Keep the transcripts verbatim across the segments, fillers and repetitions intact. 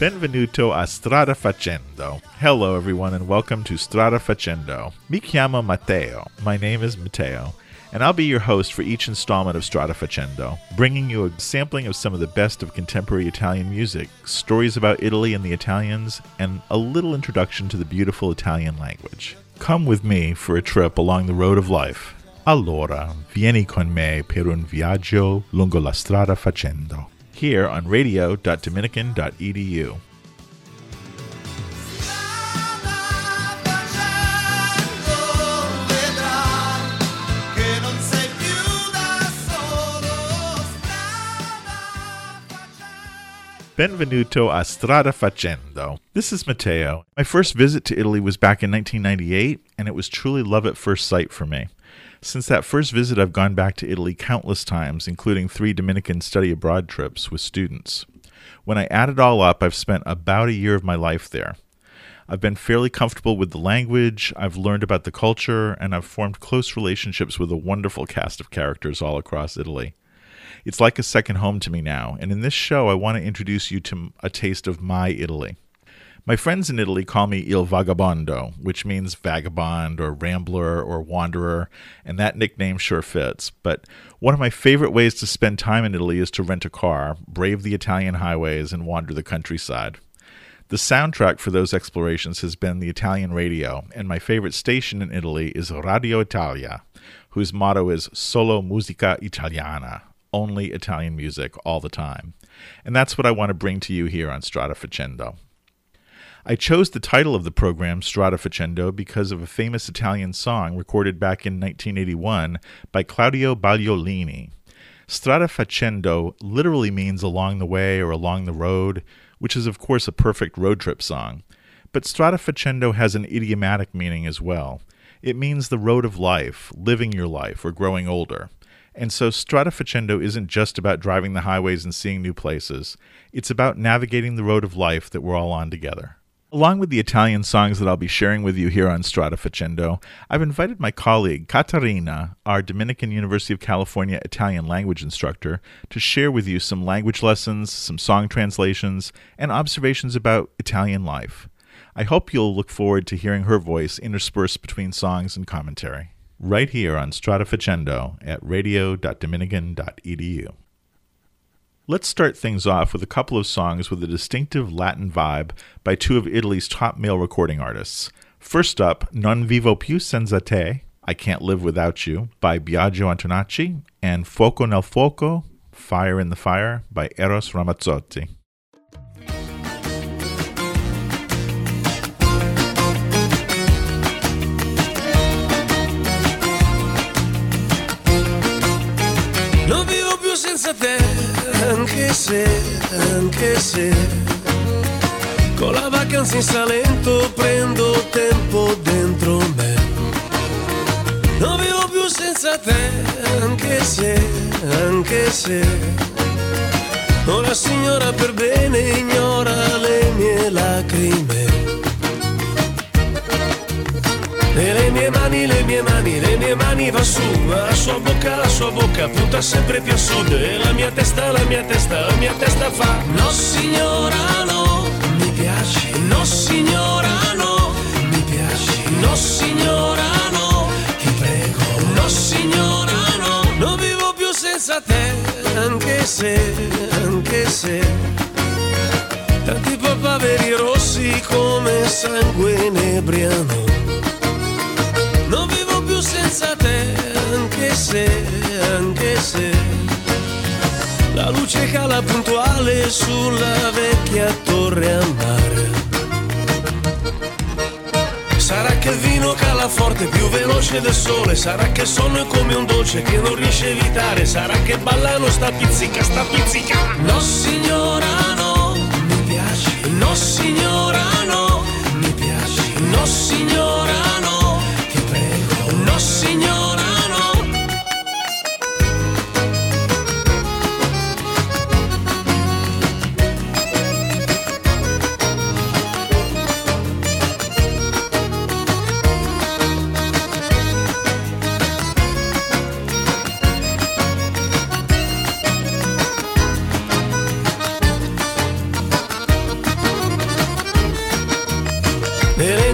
Benvenuto a Strada Facendo. Hello everyone and welcome to Strada Facendo. Mi chiamo Matteo. My name is Matteo, and I'll be your host for each installment of Strada Facendo, bringing you a sampling of some of the best of contemporary Italian music, stories about Italy and the Italians, and a little introduction to the beautiful Italian language. Come with me for a trip along the road of life. Allora, vieni con me per un viaggio lungo la strada facendo. Here on radio dot dominican dot e d u. Benvenuto a Strada Facendo. This is Matteo. My first visit to Italy was back in nineteen ninety-eight, and it was truly love at first sight for me. Since that first visit, I've gone back to Italy countless times, including three Dominican study abroad trips with students. When I add it all up, I've spent about a year of my life there. I've been fairly comfortable with the language, I've learned about the culture, and I've formed close relationships with a wonderful cast of characters all across Italy. It's like a second home to me now, and in this show I want to introduce you to a taste of my Italy. My friends in Italy call me Il Vagabondo, which means vagabond or rambler or wanderer, and that nickname sure fits. But one of my favorite ways to spend time in Italy is to rent a car, brave the Italian highways, and wander the countryside. The soundtrack for those explorations has been the Italian radio, and my favorite station in Italy is Radio Italia, whose motto is Solo Musica Italiana, only Italian music all the time. And that's what I want to bring to you here on Strada Facendo. I chose the title of the program, Strada Facendo, because of a famous Italian song recorded back in nineteen eighty-one by Claudio Bagliolini. Strada Facendo literally means along the way or along the road, which is of course a perfect road trip song. But Strada Facendo has an idiomatic meaning as well. It means the road of life, living your life, or growing older. And so Strada Facendo isn't just about driving the highways and seeing new places. It's about navigating the road of life that we're all on together. Along with the Italian songs that I'll be sharing with you here on Strada Facendo, I've invited my colleague Caterina, our Dominican University of California Italian language instructor, to share with you some language lessons, some song translations, and observations about Italian life. I hope you'll look forward to hearing her voice interspersed between songs and commentary, right here on Strada Facendo at radio dot dominican dot e d u. Let's start things off with a couple of songs with a distinctive Latin vibe by two of Italy's top male recording artists. First up, Non Vivo Più Senza Te, I Can't Live Without You, by Biagio Antonacci, and Fuoco nel Fuoco, Fire in the Fire, by Eros Ramazzotti. Non vivo più senza te, anche se, anche se con la vacanza in Salento prendo tempo dentro me. Non vivo più senza te, anche se, anche se una signora per bene ignora le mie lacrime. E le mie mani, le mie mani, le mie mani va su, la sua bocca, la sua bocca punta sempre più a sud. E la mia testa, la mia testa, la mia testa fa no signora no, mi piaci, no signora no, mi piaci, no signora no, ti prego, no signora no. Non vivo più senza te, anche se, anche se tanti papaveri rossi come sangue inebriano. Non vivo più senza te, anche se, anche se la luce cala puntuale sulla vecchia torre a mare. Sarà che il vino cala forte, più veloce del sole. Sarà che il sonno è come un dolce che non riesce a evitare. Sarà che ballano sta pizzica, sta pizzica. No signora no, mi piaci. No signora no, mi piaci. No signora no, no signora no.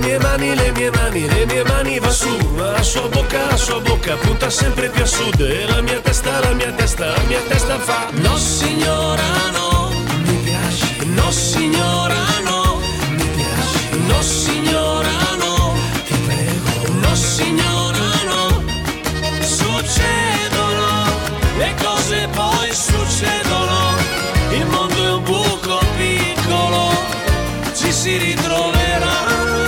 mie mani, le mie mani, le mie mani va su, la sua bocca, la sua bocca punta sempre più a sud e la mia testa, la mia testa, la mia testa fa no signora no, mi piace, no signora no, mi piace, no signora no, ti prego, no signora no, succedono, le cose poi succedono, il mondo è un buco piccolo, ci si ritroverà.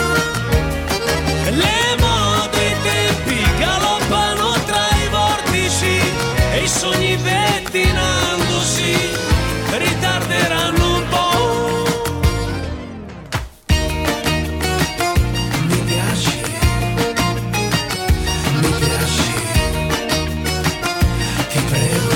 Le mode e i tempi galoppano tra i vortici e i sogni pettinandosi ritarderanno un po'. Mi piaci, mi piaci, ti prego.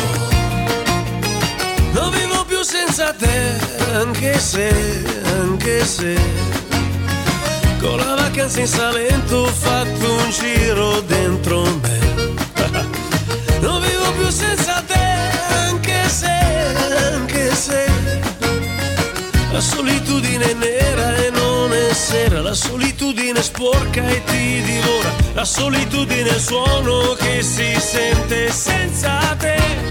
Non vivo più senza te, anche se, anche se con la vacanza in Salento ho fatto un giro dentro me. Non vivo più senza te, anche se, anche se la solitudine è nera e non è sera, la solitudine sporca e ti divora, la solitudine è il suono che si sente senza te.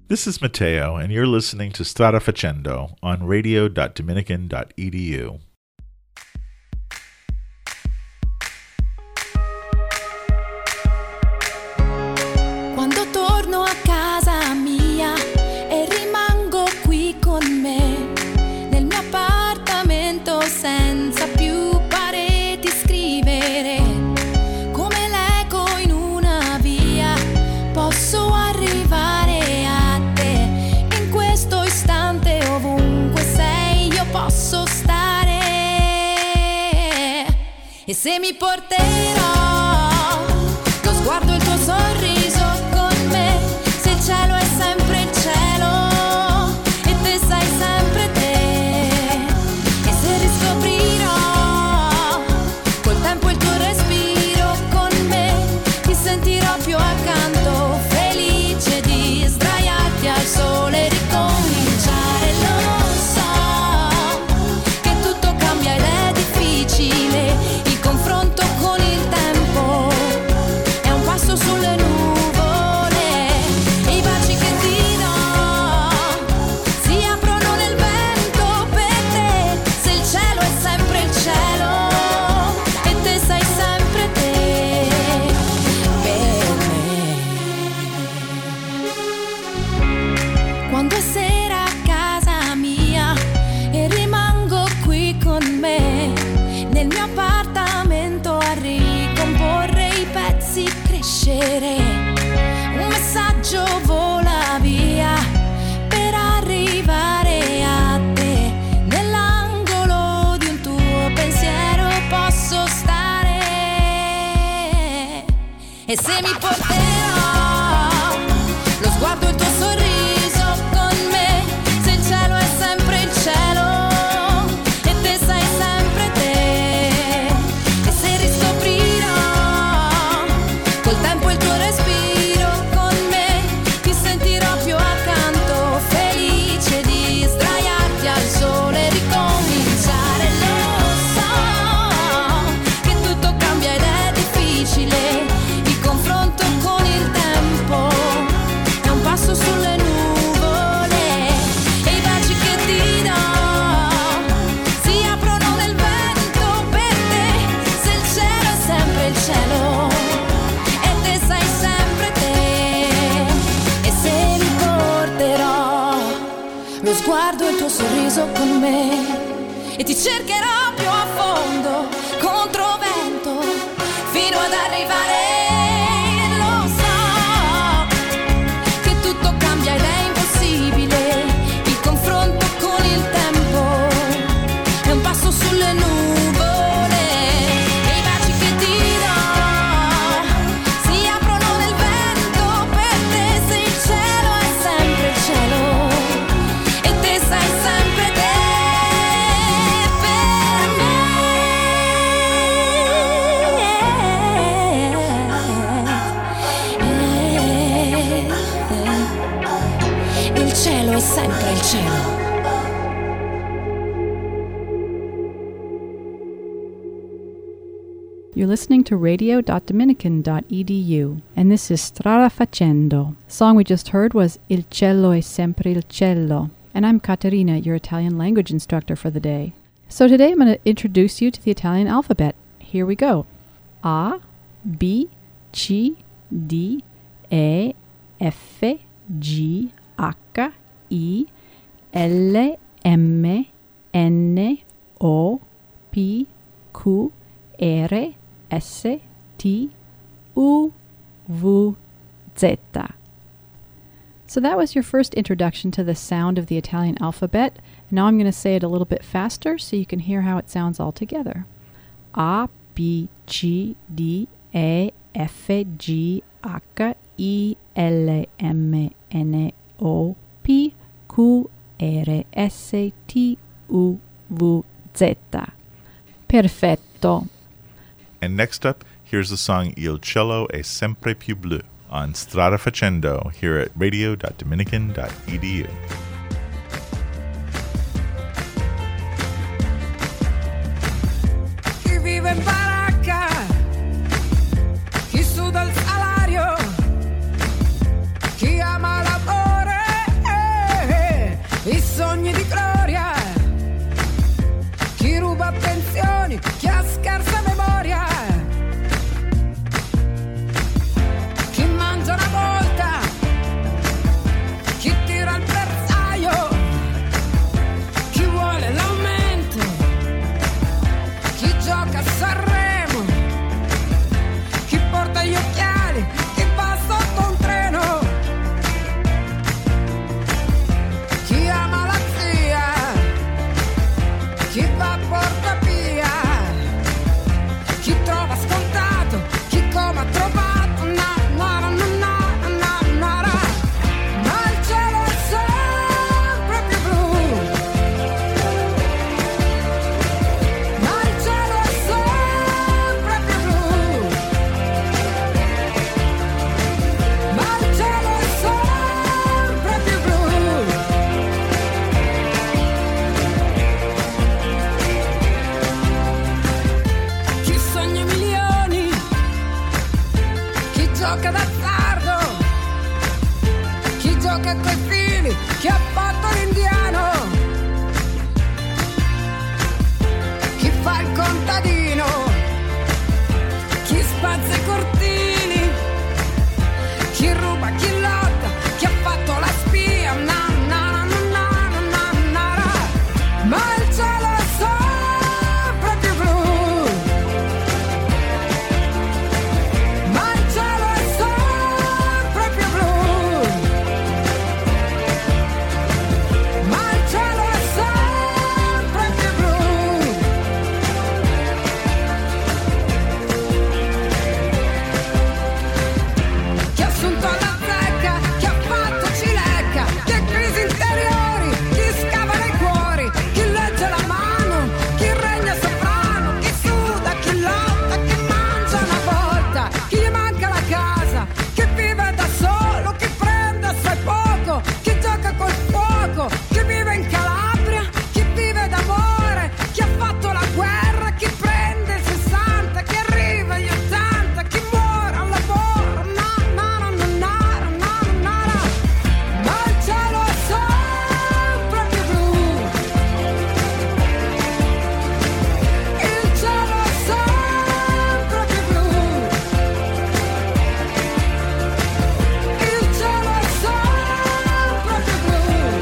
This is Matteo, and you're listening to Strada Facendo on radio dot dominican dot e d u. Quando torno a casa mia e rimango qui con me, nel mio appartamento senza più pareti, scrivere come l'eco in una via, posso arrivare a te in questo istante, ovunque sei io posso stare, e se mi porterò lo sguardo e il tuo sorriso con me, se il cielo è sempre il cielo e te sai sempre te, e se riscoprirò col tempo il tuo respiro con me, ti sentirò più accanto, felice di sdraiarti al sole e ricominciare. Lo so che tutto cambia ed è difficile, il confronto con il tempo è un passo sulle nuvole, e i baci che ti do si aprono nel vento per te, se il cielo è sempre il cielo e te sei sempre te per me. Quando è sera a casa mia e rimango qui con me, nel mio appartamento a ricomporre i pezzi, crescere, un messaggio vola via per arrivare a te, nell'angolo di un tuo pensiero posso stare, e se mi porterò lo sguardo e il tuo sorriso con me, se il cielo è sempre il cielo e te sei sempre te, e se riscoprirò col tempo il tuo respiro con me, ti sentirò più accanto, felice di sdraiarti al sole e ricominciare. Lo so che tutto cambia ed è difficile, il confronto con il tempo è un passo sulle nuvole, e i baci che ti do si aprono nel vento per te, se il cielo è sempre il cielo e te sei sempre te, e se mi porterò lo sguardo e il tuo sorriso con me, e ti cercherò più a fondo contro vento fino ad arrivare. Lo so che tutto cambia ed è impossibile, il confronto con il tempo è un passo sulle nuvole, e i baci che ti do si aprono nel vento per te, se il cielo è sempre il cielo e te sei sempre te per me. Il cielo è sempre il cielo. You're listening to radio dot dominican dot e d u, and this is Strada Facendo. The song we just heard was Il cielo è sempre il cielo, and I'm Caterina, your Italian language instructor for the day. So today I'm going to introduce you to the Italian alphabet. Here we go. A, B, C, D, E, F, G, H, I, L, M, N, O, P, Q, R, S, T, U, V, Z. So that was your first introduction to the sound of the Italian alphabet. Now I'm going to say it a little bit faster so you can hear how it sounds all together. A, B, C, D, E, F, G, H, I, L, M, N, O, P, Q, R, S, T, U, V, Z. Perfetto. And next up, here's the song Il cielo è sempre più blu on Strada Facendo here at radio dot dominican dot e d u. Chi vive in baracca, chi suda il salario, chi ama l'amore sardo, chi gioca coi fili, chi ha fatto l'indiano, chi fa il contadino, chi spazza i cortili, chi ruba, chi lotta, chi ha fatto la spia, na na na na na na na na. Ma il cielo è sempre più blu, ma il cielo è sempre più blu, ma il cielo è sempre più blu. Chi ha assunto la zecca, chi ha fatto cilecca, chi ha crisi interiori, chi scava nei cuori, chi legge la mano, chi regna sovrano, chi suda, chi lotta, chi mangia una volta, chi gli manca la casa, chi vive da solo, chi prende assai poco, chi gioca col fuoco, chi vive in Calabria, chi vive d'amore, chi ha fatto la guerra, chi prende il sessanta, chi arriva agli ottanta, chi muore al lavoro, na na na na na na na na. Ma il cielo è sempre più blu, il cielo è sempre più blu, il cielo è sempre più blu.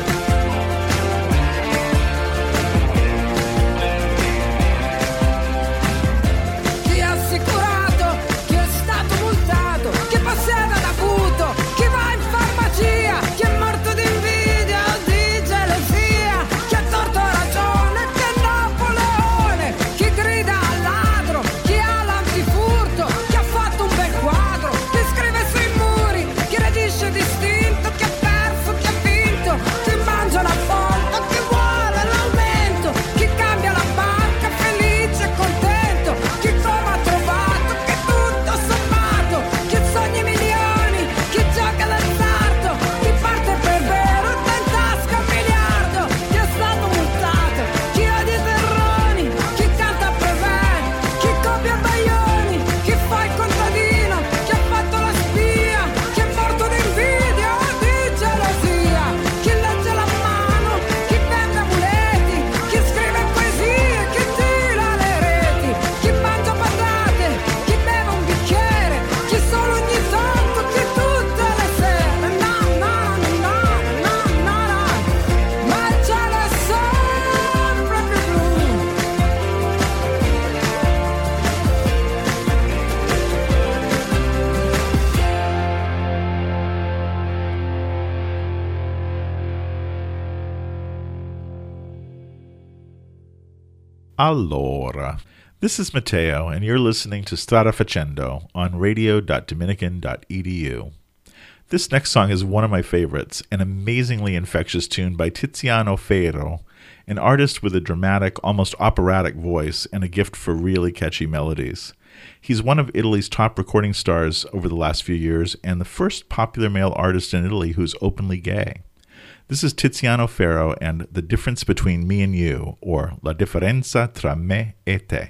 Chi ha assicurato, chi è stato multato, chi possiede l'avuto, chi va in farmacia, chi è morto di invidia o di gelosia, chi ha torto ragione, chi è Napoleone, chi grida al ladro, chi ha l'antifurto, chi ha fatto un bel quadro, chi scrive sui muri, chi reagisce distinto, chi ha perso, chi ha vinto, chi mangia la volta, chi vuole l'aumento, chi cambia la banca felice e contento, chi come ha trovato, chi tutto sommato, chi sogna i milioni, chi gioca d'azzardo, chi parte per vero e dà in tasca un miliardo, chi è stato multato, chi odia i terroni, chi canta a Preven, chi copia Baglioni, chi fa il contadino, chi ha fatto la spia, chi è morto di invidia o di gelosia, chi legge la mano, chi vende amuleti, chi scrive poesie, chi tira le reti, chi mangia patate, chi beve un bicchiere, chi solo ogni tanto, chi tutte le sere, na na na na na na. Ma il cielo è sempre più blu. Allora. This is Matteo, and you're listening to Strada Facendo on radio dot dominican dot e d u. This next song is one of my favorites, an amazingly infectious tune by Tiziano Ferro, an artist with a dramatic, almost operatic voice and a gift for really catchy melodies. He's one of Italy's top recording stars over the last few years and the first popular male artist in Italy who's openly gay. This is Tiziano Ferro and The Difference Between Me and You, or La Differenza tra me e te.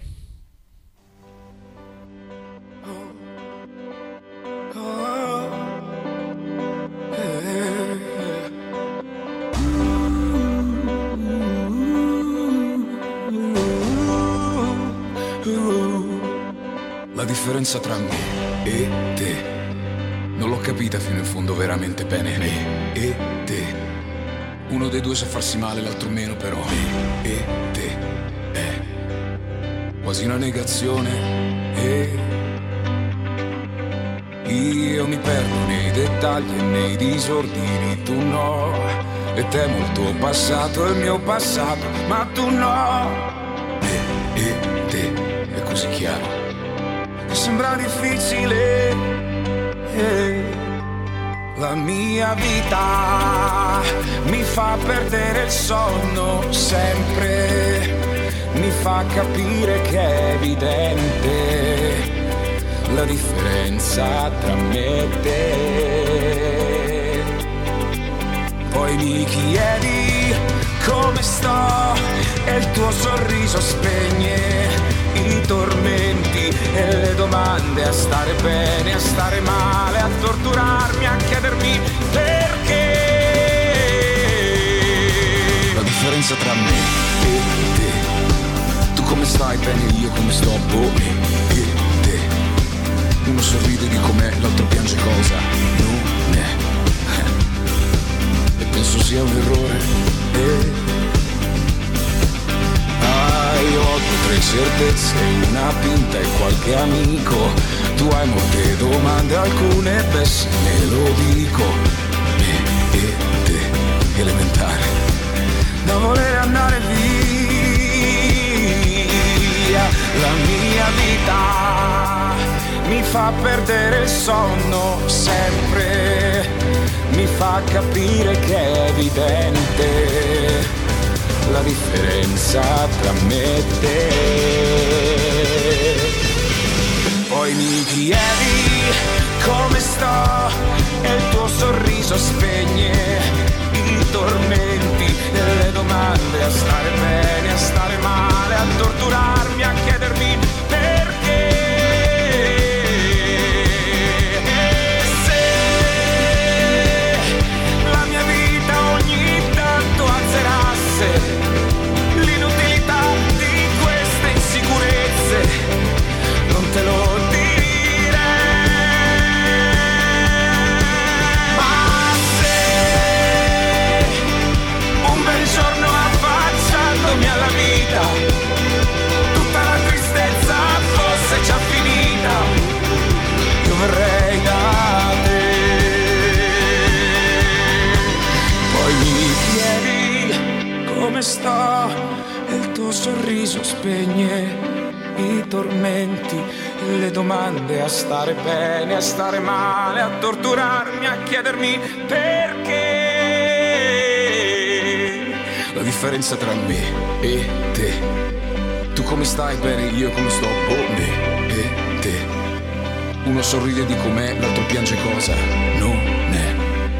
La differenza tra me e te non l'ho capita fino in fondo veramente bene. Me e te, uno dei due sa farsi male, l'altro meno, però me e te è quasi una negazione. E io mi perdo nei dettagli e nei disordini, tu no. E temo il tuo passato e il mio passato, ma tu no. Me e te è così chiaro, sembra difficile. Eh, la mia vita mi fa perdere il sonno sempre, mi fa capire che è evidente la differenza tra me e te. Poi mi chiedi come sto e il tuo sorriso spegne i tormenti tormenti e le domande, a stare bene, a stare male, a torturarmi, a chiedermi perché. La differenza tra me e te, tu come stai bene, io come sto, boh, e te. Uno sorride di com'è, l'altro piange cosa non è, e penso sia un errore. E ah, io ho due o tre certezze, una pinta e qualche amico. Tu hai molte domande, alcune beh se me lo dico. E, e te, elementare, da voler andare via. La mia vita mi fa perdere il sonno sempre, mi fa capire che è evidente la differenza tra me e te. Poi mi chiedi come sto e il tuo sorriso spegne i tormenti e le domande, a stare bene, a stare male, a torturarmi, a chiedermi perché. E se la mia vita ogni tanto azzerasse l'inutilità di queste insicurezze, non te lo direi. Ma se un bel giorno affacciandomi alla vita tutta la tristezza fosse già finita, io verrei da te. Poi mi chiedi come sto e il tuo sorriso spegne i tormenti e le domande, a stare bene, a stare male, a torturarmi, a chiedermi perché. La differenza tra me e te, tu come stai bene, io come sto, boh, me e te. Uno sorride di com'è, l'altro piange cosa non è,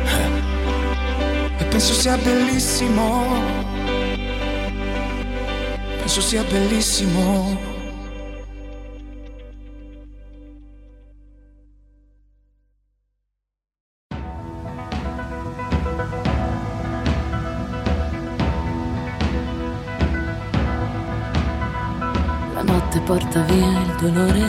e penso sia bellissimo, penso sia bellissimo. La notte porta via il dolore,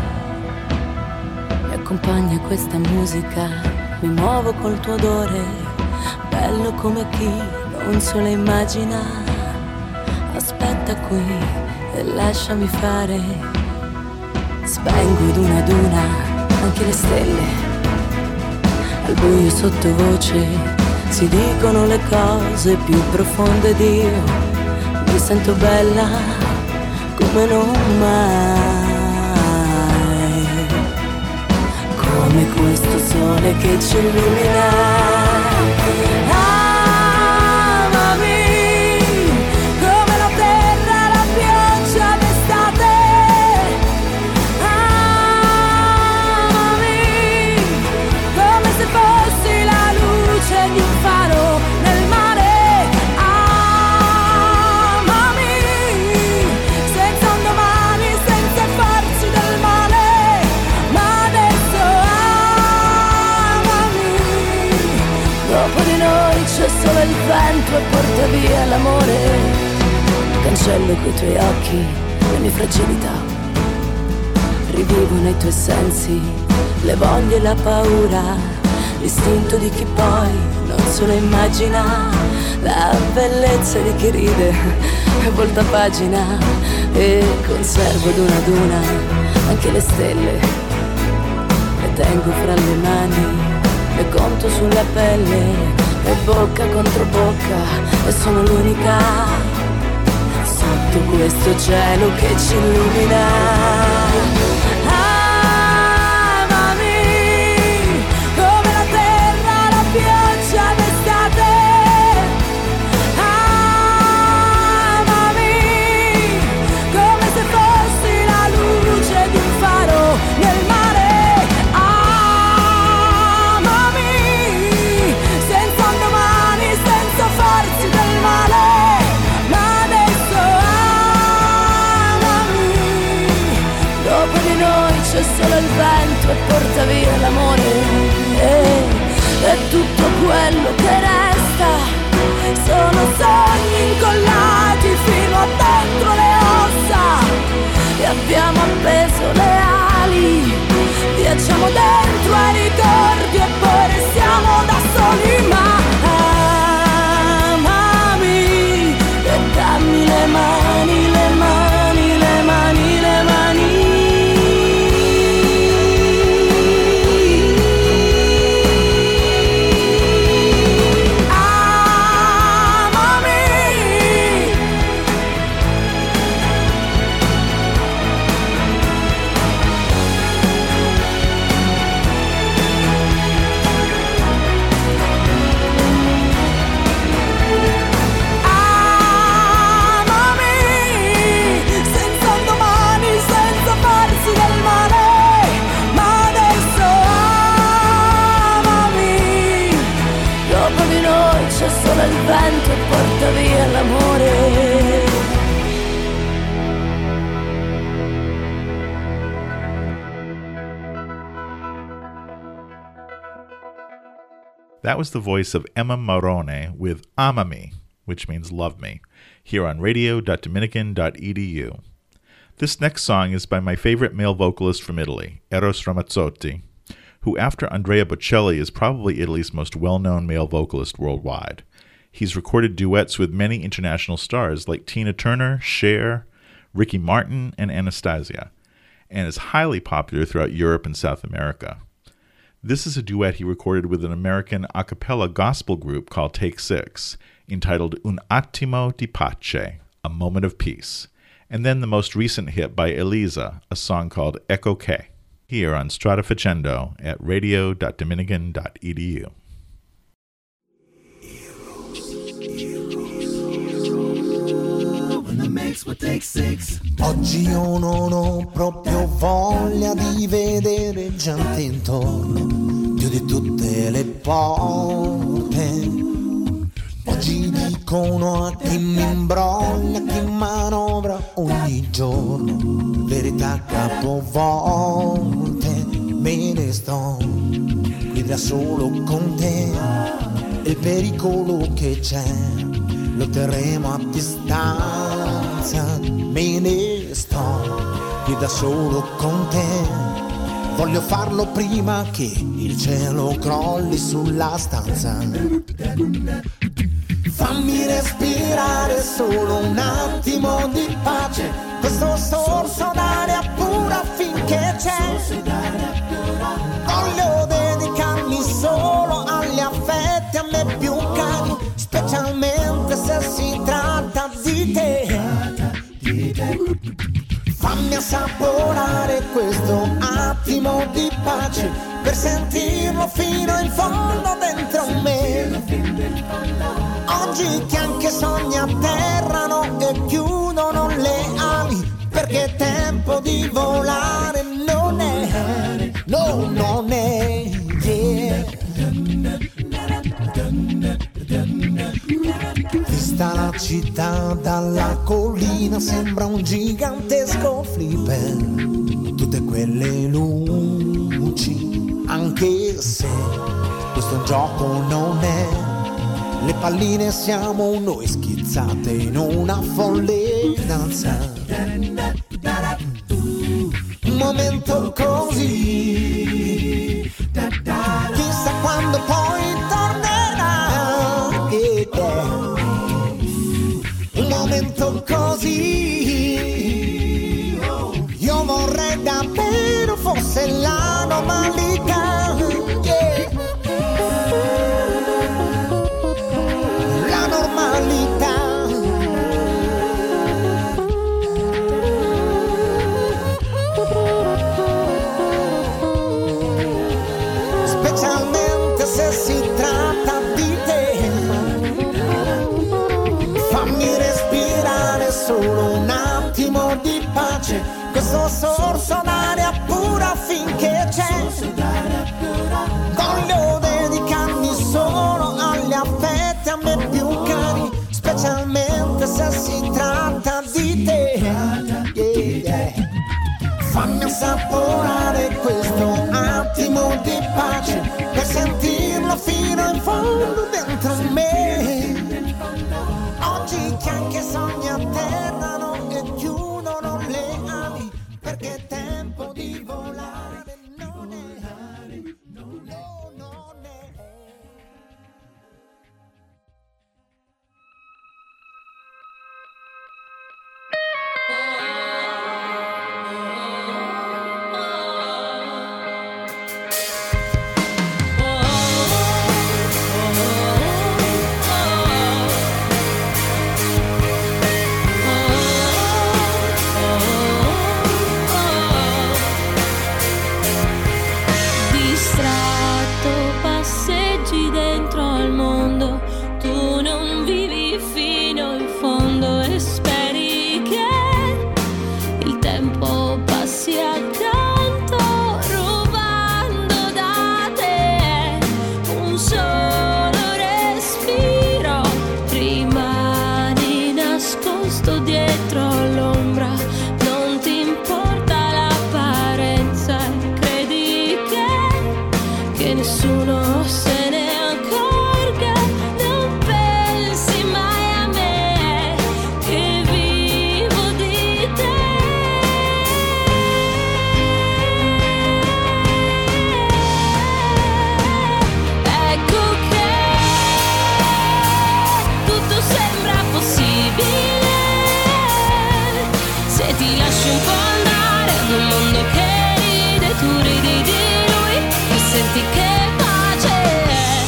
mi accompagna questa musica, mi muovo col tuo odore, bello come chi non se lo immagina. Aspetta qui e lasciami fare, spengo ad una ad una anche le stelle, al buio sottovoce si dicono le cose più profonde di io, mi sento bella come non mai, come questo sole che ci illumina. Amami come la terra, la pioggia d'estate. Amami come se fossi la luce di un faro nel mare. C'è solo il vento e porta via l'amore, cancello coi tuoi occhi le mie fragilità, rivivo nei tuoi sensi le voglie e la paura, l'istinto di chi poi non se lo immagina, la bellezza di chi ride e volta pagina, e conservo ad una ad una anche le stelle, le tengo fra le mani, le conto sulla pelle, e bocca contro bocca, e sono l'unica sotto questo cielo che ci illumina. Amami come la terra, la pioggia d'estate. Amami come se fossi la luce di un faro nel mare. vento porta via l'amore. That was the voice of Emma Marrone with Amami, which means love me, here on radio dot dominican dot e d u. This next song is by my favorite male vocalist from Italy, Eros Ramazzotti, who after Andrea Bocelli is probably Italy's most well-known male vocalist worldwide. He's recorded duets with many international stars like Tina Turner, Cher, Ricky Martin, and Anastasia, and is highly popular throughout Europe and South America. This is a duet he recorded with an American a cappella gospel group called Take Six, entitled Un attimo di pace, A Moment of Peace, and then the most recent hit by Elisa, a song called Ecco Che, here on Strada Facendo at radio dot dominican dot e d u. Oggi io non ho proprio voglia di vedere gente intorno, più di tutte le volte. Oggi dicono a chi mi imbroglia, chi manovra ogni giorno, verità capovolte. Me ne sto qui da solo con te, il pericolo che c'è lo terremo a distanza. Me ne sto qui da solo con te, voglio farlo prima che il cielo crolli sulla stanza. Fammi respirare solo un attimo di pace, questo sorso d'aria pura finché c'è. Voglio dedicarmi solo agli affetti a me più cari, specialmente se si tratta di te. Fammi assaporare questo attimo di pace, per sentirlo fino in fondo dentro me. Oggi che anche sogni atterrano e chiudono le ali, perché è tempo di volare non è, no, non è, yeah. Vista la città dalla collina sembra un gigantesco flipper, tutte quelle luci, anche se questo un gioco non è. Le palline siamo noi schizzate in una folle danza. Un momento così, chissà quando poi tornerà. Un momento così, io vorrei davvero fosse la normalità. Yeah. La normalità. Specialmente se si tratta di te. Fammi respirare solo un attimo di pace, questo sorso d'aria pura finché c'è. Voglio dedicarmi solo agli affetti a me più cari, specialmente se si tratta di te. Yeah, yeah. Fammi assaporare questo attimo di pace, per sentirlo fino in fondo dentro me. Oggi che anche sogni atterrano e chiudono le ali, perché è tempo di volare non è, no, non è. Oh, che nessuno se ne accorga. Non pensi mai a me che vivo di te. Ecco che tutto sembra possibile se ti lasci un po' andare ad un mondo che ride, tu ridi di lui e senti che pace è.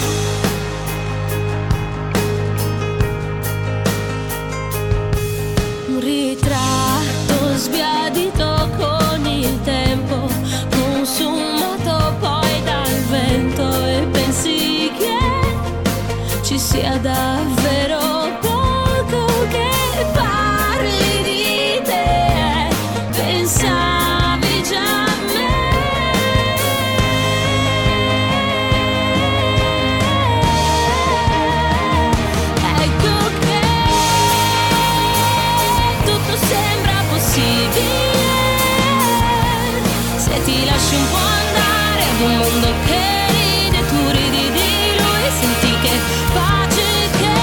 Un ritratto sbiadito con il tempo, consumato poi dal vento, e pensi che ci sia davvero poco che parli di te. Pensavi già a me. Ecco che tutto sembra possibile se ti lasci un po' andare ad un mondo che ride, tu ridi di lui, senti che pace che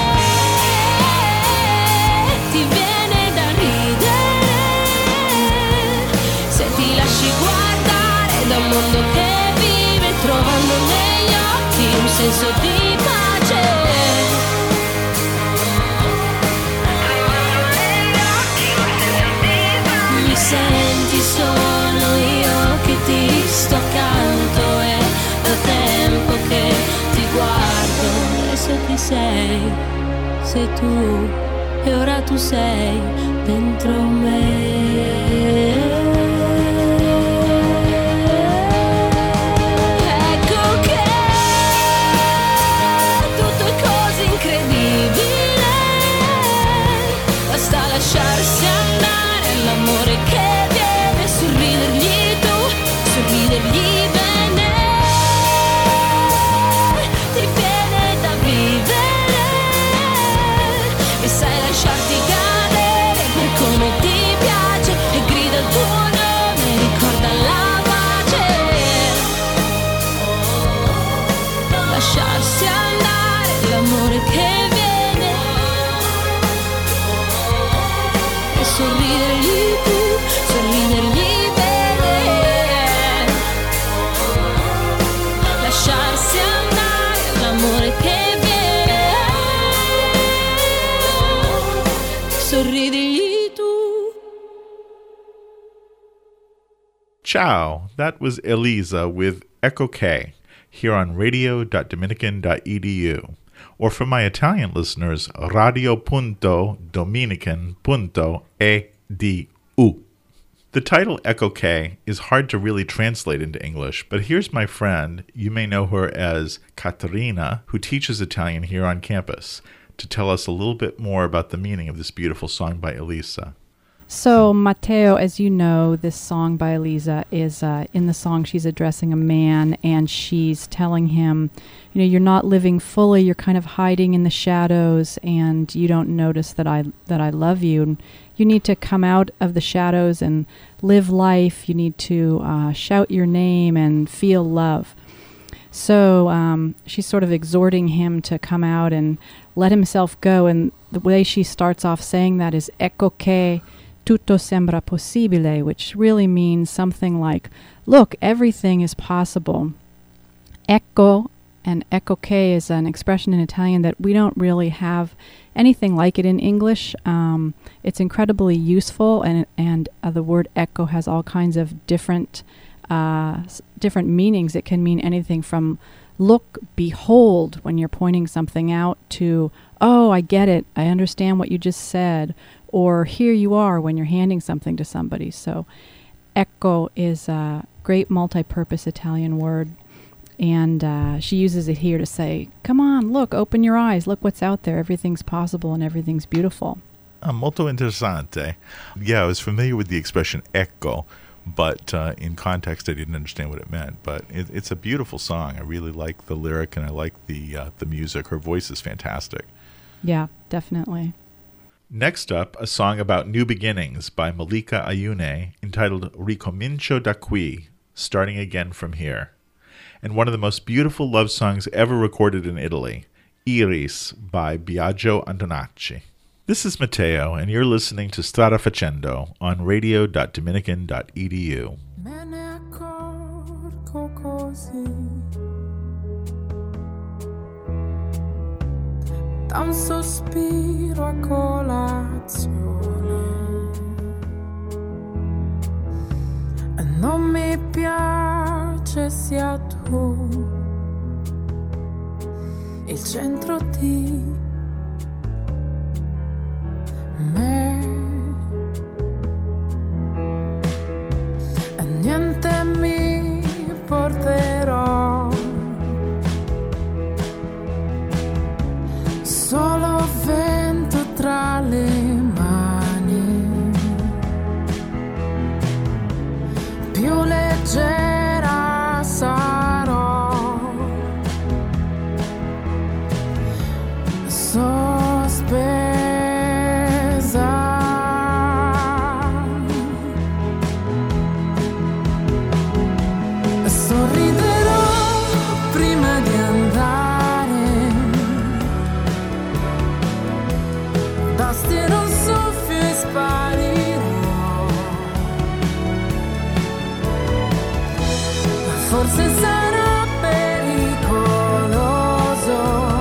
ti viene da ridere se ti lasci guardare da un mondo che vive trovando negli occhi un senso di pace. Mi senti, sono io che ti sto accanto, è da tempo che ti guardo e so chi sei, sei tu, e ora tu sei dentro me. Ecco che tutto è così incredibile, basta lasciarsi andare all'amore che viene, sorridergli tu, sorridergli bene, ti viene da vivere e sai lasciarti cadere per come ti piace e grida il tuo nome, ricorda la pace. Lasciarsi andare l'amore che viene e sorridergli tu, sorridergli bene. Lasciarsi andare l'amore che viene, sorridigli tu. Ciao, that was Elisa with Echo K here on radio dot dominican dot e d u, or for my Italian listeners, radio punto dominican punto e d u. The title Echo K is hard to really translate into English, but here's my friend, you may know her as Caterina, who teaches Italian here on campus, to tell us a little bit more about the meaning of this beautiful song by Elisa. So, Matteo, as you know, this song by Elisa is, uh, in the song, she's addressing a man, and she's telling him, you know, you're not living fully, you're kind of hiding in the shadows, and you don't notice that I that I love you. And you need to come out of the shadows and live life. You need to uh, shout your name and feel love. So um, she's sort of exhorting him to come out and let himself go, and the way she starts off saying that is ecco che tutto sembra possibile, which really means something like, look, everything is possible. Ecco and ecco che is an expression in Italian that we don't really have anything like it in English. Um, it's incredibly useful, and and uh, the word ecco has all kinds of different uh, s- different meanings. It can mean anything from look, behold, when you're pointing something out, to, oh, I get it, I understand what you just said, or here you are when you're handing something to somebody. So ecco is a great multi-purpose Italian word, and uh, she uses it here to say, come on, look, open your eyes, look what's out there, everything's possible and everything's beautiful. Ah, molto interessante. Yeah, I was familiar with the expression ecco, but uh, in context I didn't understand what it meant. But it, it's a beautiful song. I really like the lyric, and I like the uh, the music. Her voice is fantastic. Yeah, definitely. Next up, a song about new beginnings by Malika Ayune, entitled Ricomincio da qui, starting again from here. and one of the most beautiful love songs ever recorded in Italy, Iris by Biagio Antonacci. This is Matteo, and you're listening to Strada Facendo on radio dot dominican dot e d u. Me ne accorgo così, da un sospiro a colazione, e non mi piace sia tu il centro di me, e niente mi porterò, solo vento tra le mani, più leggera sarò, sospesa. Forse sarà pericoloso,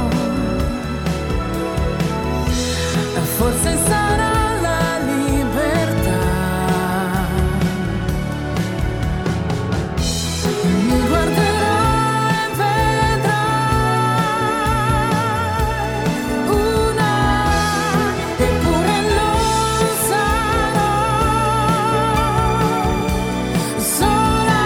forse sarà la libertà. Mi guarderai e vedrai una, eppure non sarò sola.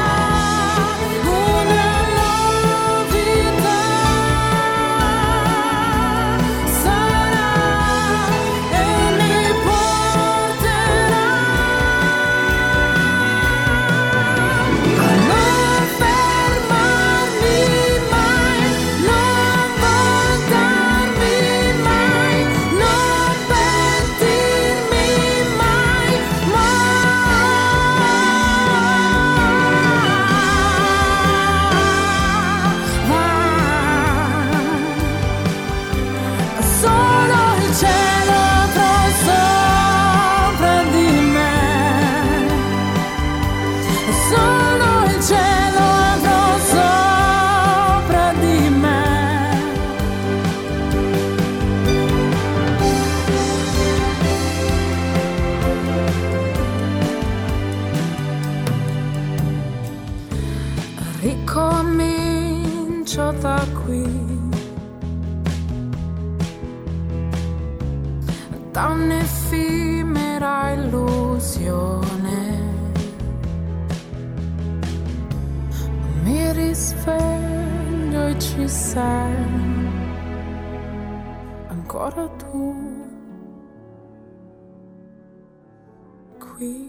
Ricomincio da qui, da un'effimera illusione, mi risveglio e ci sei ancora tu qui.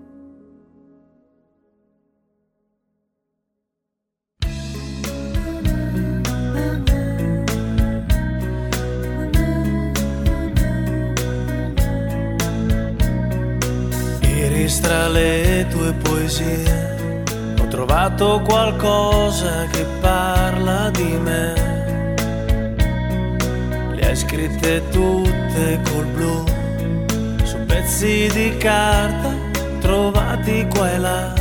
Tra le tue poesie ho trovato qualcosa che parla di me. Le hai scritte tutte col blu su pezzi di carta trovati qua e là.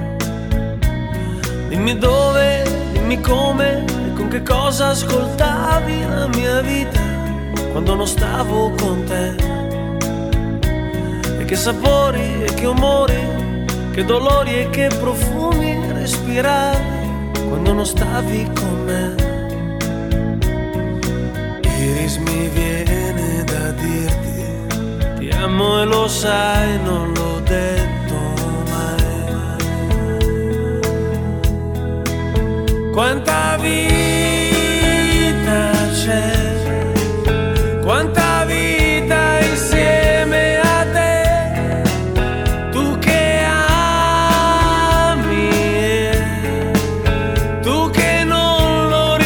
Dimmi dove, dimmi come e con che cosa ascoltavi la mia vita quando non stavo con te. Che sapori e che umori, che dolori e che profumi respiravi quando non stavi con me. Iris, mi viene da dirti ti amo e lo sai, non l'ho detto mai. Quanta vita c'è, quanta vita insieme a non lo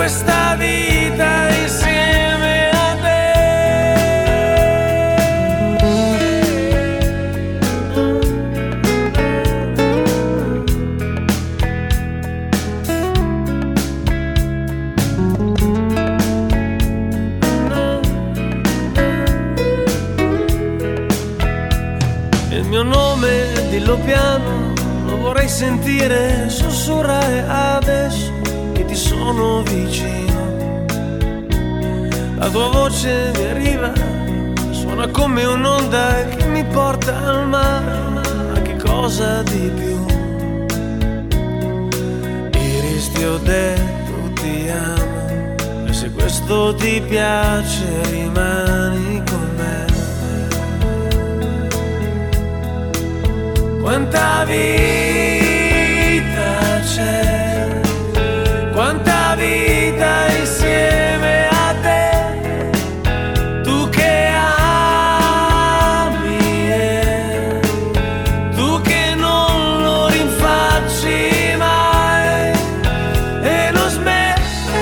questa vita insieme a te. Il mio nome, dillo piano, lo vorrei sentire sussurrare adesso che ti sono vicino. La tua voce mi arriva, suona come un'onda che mi porta al mare, ma che cosa di più? Iris, ti ho detto ti amo, e se questo ti piace rimani con me. Quanta vita c'è, quanta vita insieme a te, tu che ami e tu che non lo rinfacci mai e non smetti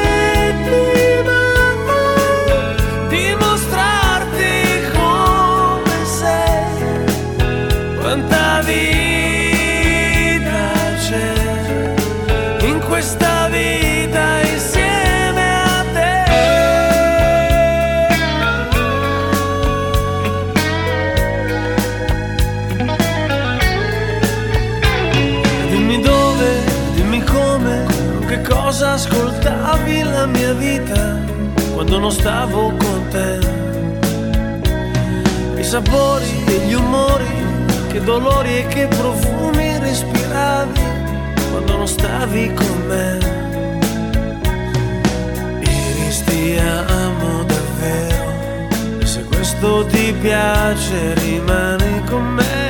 mai di mostrarti come sei. Quanta vita c'è in questa vita insieme a te. Dimmi dove, dimmi come, con che cosa ascoltavi la mia vita quando non stavo con te. I sapori e gli umori, che dolori e che profumi respiravi quando non stavi con me. Iris, ti amo davvero, e se questo ti piace rimani con me.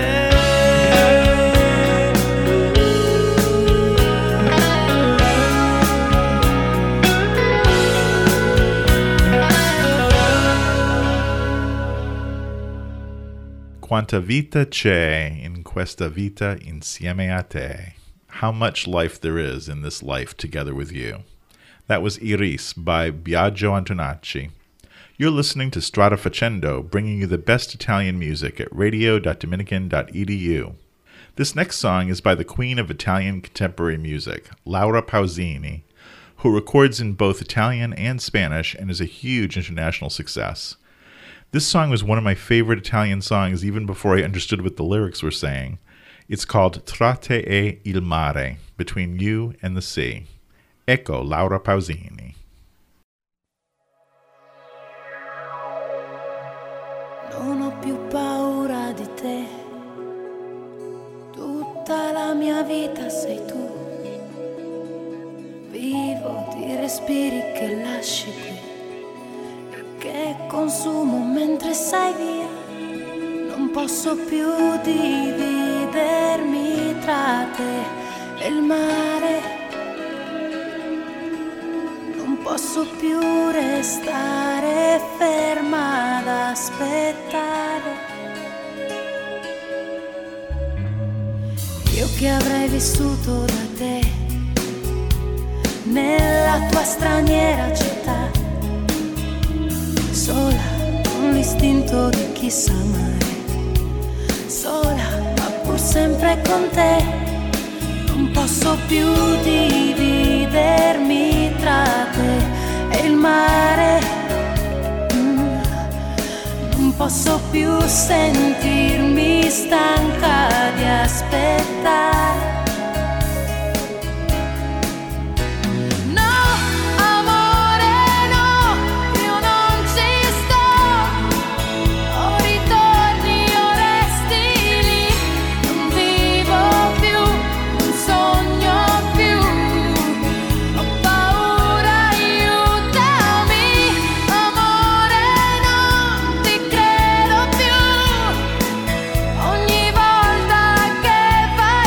Quanta vita c'è in questa vita insieme a te. How much life there is in this life together with you. That was Iris by Biagio Antonacci. You're listening to Strada Facendo, bringing you the best Italian music at radio dot dominican dot e d u. This next song is by the queen of Italian contemporary music, Laura Pausini, who records in both Italian and Spanish and is a huge international success. This song was one of my favorite Italian songs even before I understood what the lyrics were saying. It's called Tra te e il mare, Between You and the Sea. Ecco Laura Pausini. Non ho più paura di te, tutta la mia vita sei tu. Vivo di respiri che lasci qui, che consumo mentre sei via. Non posso più dividermi tra te e il mare. Non posso più restare ferma ad aspettare. Io che avrei vissuto da te nella tua straniera città, sola con l'istinto di chi sa amare, sola ma pur sempre con te. Non posso più dividermi tra te e il mare. Mm. Non posso più sentirmi stanca di aspettare. Che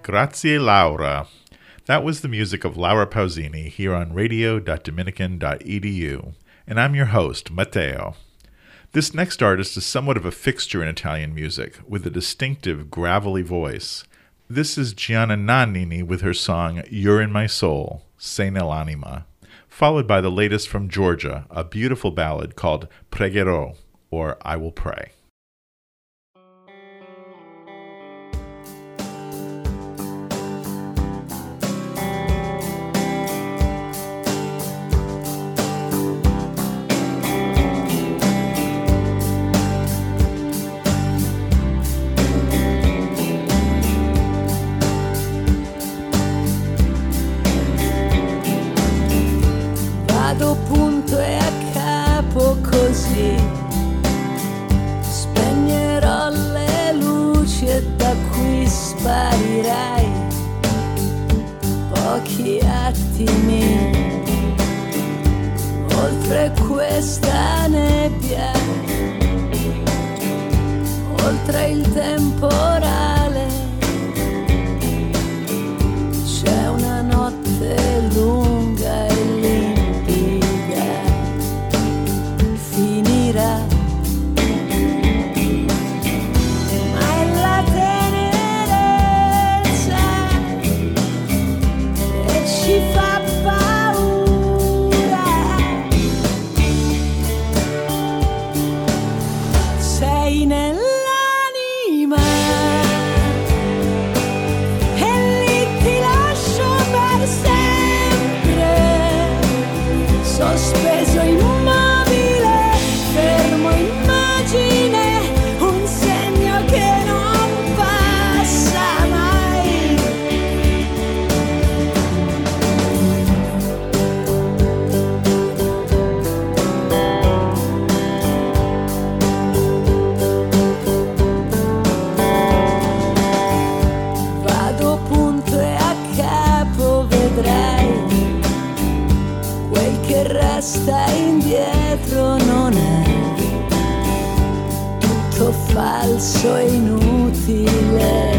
Grazie Laura. That was the music of Laura Pausini here on radio dot dominican dot e d u, and I'm your host, Matteo. This next artist is somewhat of a fixture in Italian music, with a distinctive, gravelly voice. This is Gianna Nannini with her song You're in My Soul, Sei nell'anima, followed by the latest from Georgia, a beautiful ballad called Pregherò, or I Will Pray. Vado punto e a capo così, spegnerò le luci e da qui sparirai. Pochi attimi, oltre questa nebbia, oltre il temporale, c'è una notte lunga e limpida, finirà, ma è la tenerezza e ci fa paura. Sei nell'anima e lì ti lascio per sempre, sospeso immobile, fermo immagine, un segno che non passa mai. Vado punto e a capo, vedrai, quel che resta indietro non è tutto falso e inutile,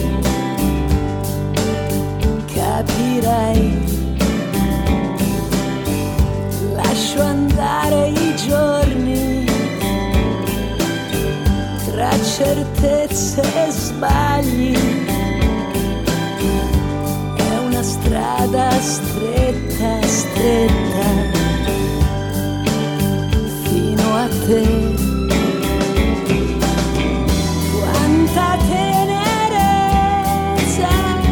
capirai. Lascio andare i giorni tra certezze e sbagli, è una strada stretta, stretta, fino a te. Quanta tenerezza,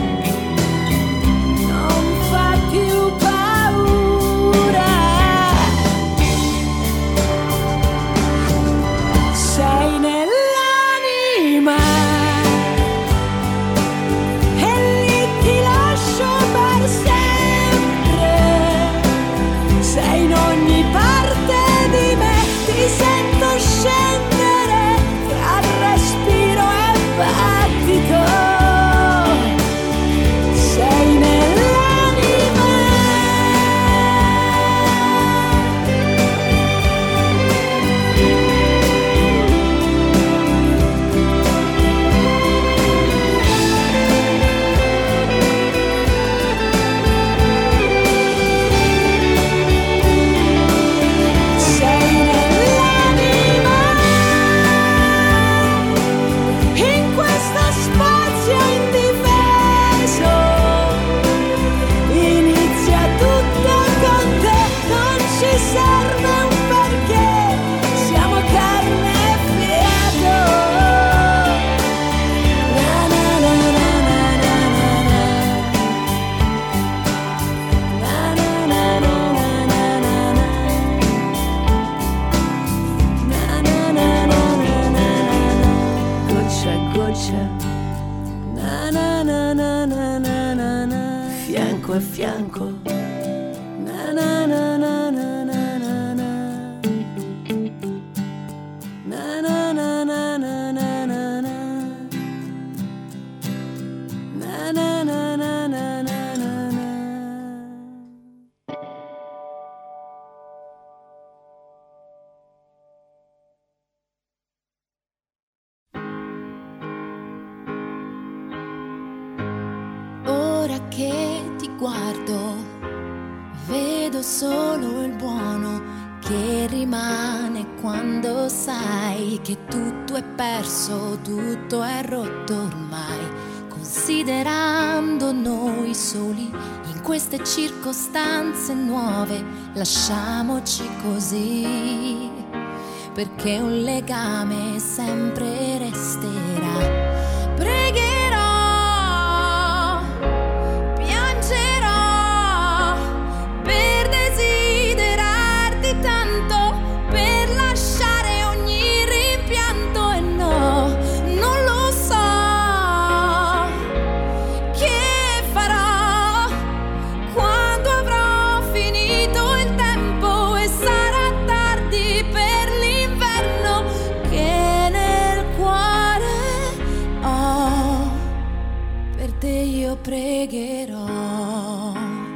non fa più paura. Sei nell'anima e lì ti lascio per sempre. Sei in ogni parte di me, ti sento scendere tra respiro e battito. Sei nell'anima. Sei nell'anima, in questo spazio indifeso, inizia tutto con te, non ci serve un perché, siamo carne e fiato. Na na na na na na na. Na na na na na na na. Na na na na na na na. Goccia a goccia, na na na na na na na na. Fianco a fianco, na na na na na na na na. Na na na na na na na na. Na na na na na na na na. che ti guardo, vedo solo il buono che rimane quando sai che tutto è perso, tutto è rotto ormai. Considerando noi soli in queste circostanze nuove, lasciamoci così, perché un legame sempre resterà. Pregherò, piangerò per desiderarti tanto, per lasciare ogni rimpianto, e no, non lo so che farò quando avrò finito il tempo e sarà tardi per l'inverno che nel cuore ho. Per te io pregherò.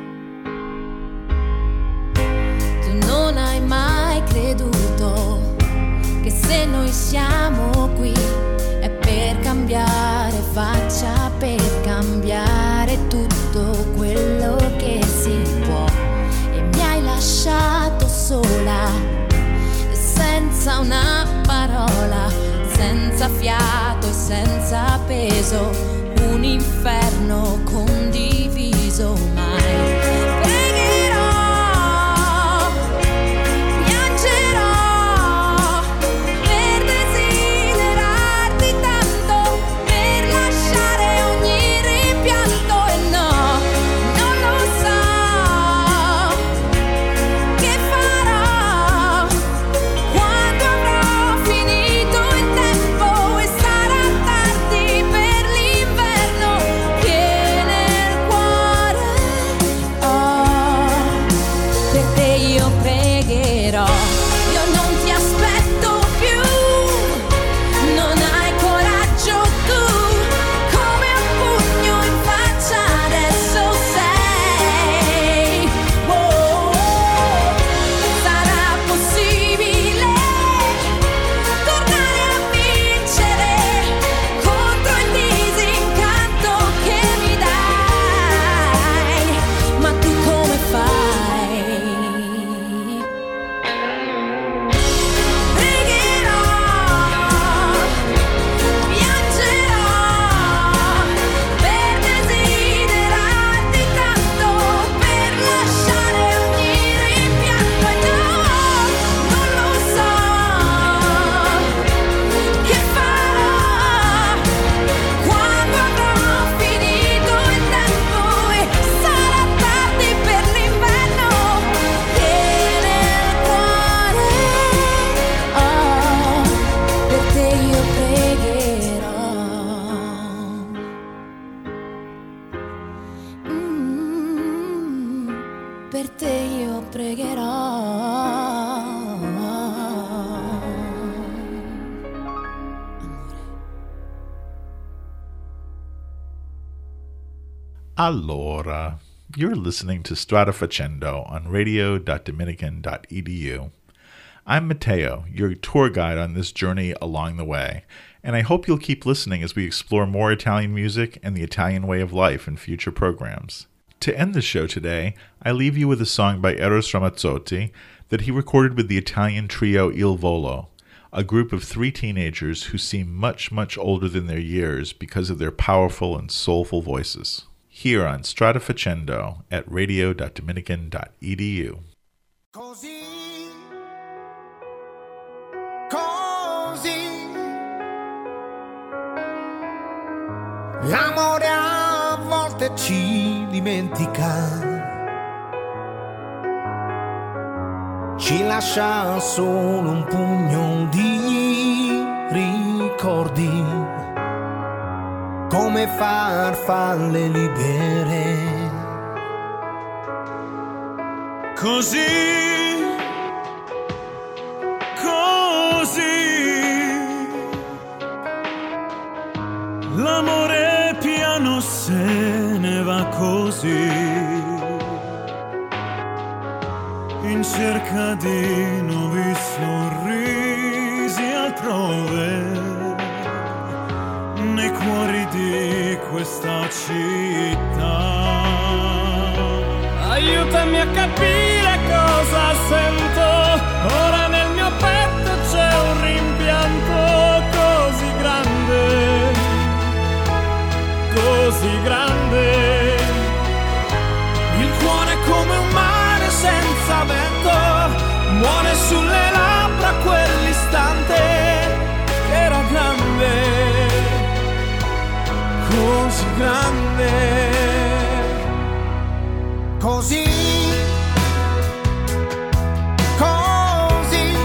Tu non hai mai creduto che se noi siamo qui è per cambiare faccia, per cambiare tutto quello che si può, e mi hai lasciato sola, senza una parola, senza fiato e senza peso, un inferno condiviso mai. Pregherò, piangerò per desiderarti tanto, per lasciare ogni rimpianto, e no, non lo so che farò quando avrò finito il tempo e sarà tardi per l'inverno che nel cuore ho. Per te io pregherò. Io non ti aspetto più, non hai coraggio tu, come un pugno in faccia adesso sei. Oh, sarà possibile tornare a vincere contro il disincanto che mi dai, ma tu come fai? Pregherò, piangerò per desiderarti tanto, per lasciare ogni rimpianto, e no, non lo so che farò quando avrò finito il tempo e sarà tardi per l'inverno che nel cuore ho. Per te io pregherò. Mm, per te io pregherò. Allora, you're listening to Strada Facendo on radio dot dominican dot e d u. I'm Matteo, your tour guide on this journey along the way, and I hope you'll keep listening as we explore more Italian music and the Italian way of life in future programs. To end the show today, I leave you with a song by Eros Ramazzotti that he recorded with the Italian trio Il Volo, a group of three teenagers who seem much, much older than their years because of their powerful and soulful voices. Here on Strada Facendo at radio dot dominican dot e d u. Così, così, l'amore a volte ci dimentica, ci lascia solo un pugno di ricordi, come farfalle libere. Così, così, l'amore piano se ne va così, in cerca di nuovi sorrisi altrove, nei cuori di questa città. Aiutami a capire cosa sento. Ora nel mio petto c'è un rimpianto così grande, così grande. Il cuore è come un mare senza vento, muore sulle labbra quell'istante che era grande, così grande. Così, così,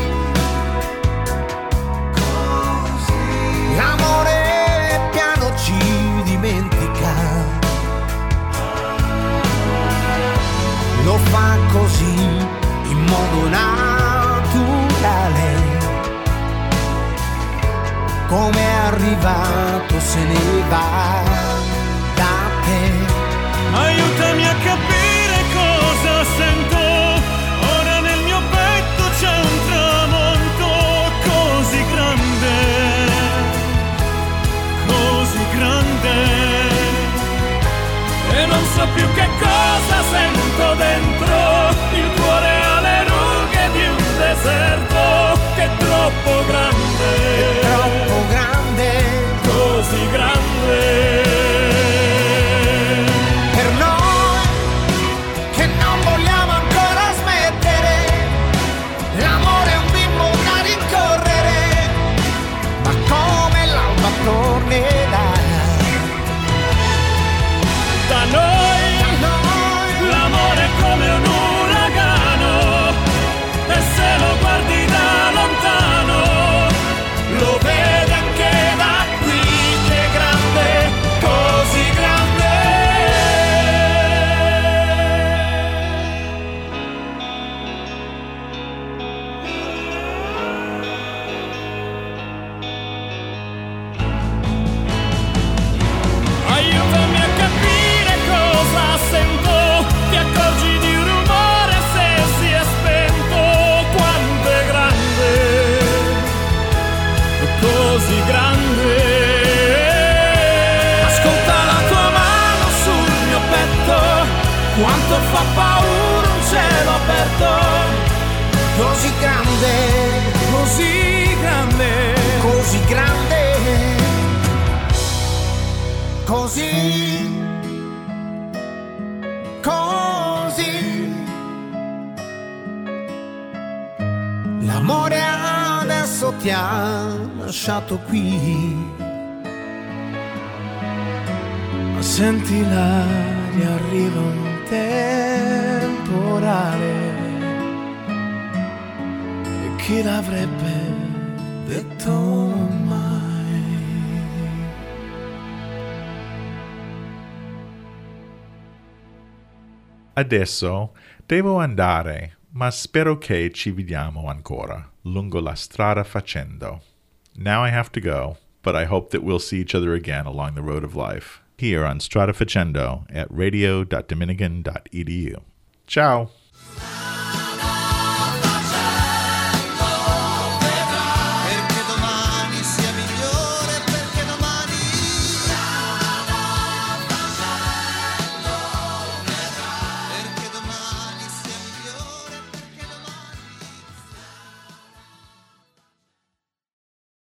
così. L'amore piano ci dimentica, lo fa così in modo naturale, come è arrivato se ne va da te. Aiutami a capire cosa sento. Ora nel mio petto c'è un tramonto così grande, così grande. E non so più che cosa sento dentro. Il cuore ha le rughe di un deserto che è troppo grande, È troppo grande, così grande. per noi che non vogliamo ancora smettere. L'amore è un bimbo da rincorrere, ma come l'alba tornerà. Da noi, Da noi l'amore è come un uragano, e se lo guardi da lontano, lo vedi anche da qui, che è grande, così grande. Aiutami a capire cosa sento. Ti accorgi di un rumore se si è spento. Quanto è grande, così grande. Ascolta la tua mano sul mio petto, quanto fa paura un cielo aperto. così grande, Così grande, così grande, così, così. L'amore adesso ti ha lasciato qui, ma senti l'aria, arriva un temporale. E chi l'avrebbe detto mai? Adesso devo andare, ma spero che ci vediamo ancora lungo la strada facendo. Now I have to go, but I hope that we'll see each other again along the road of life, here on Strada Facendo at radio dot dominican dot e d u. Ciao!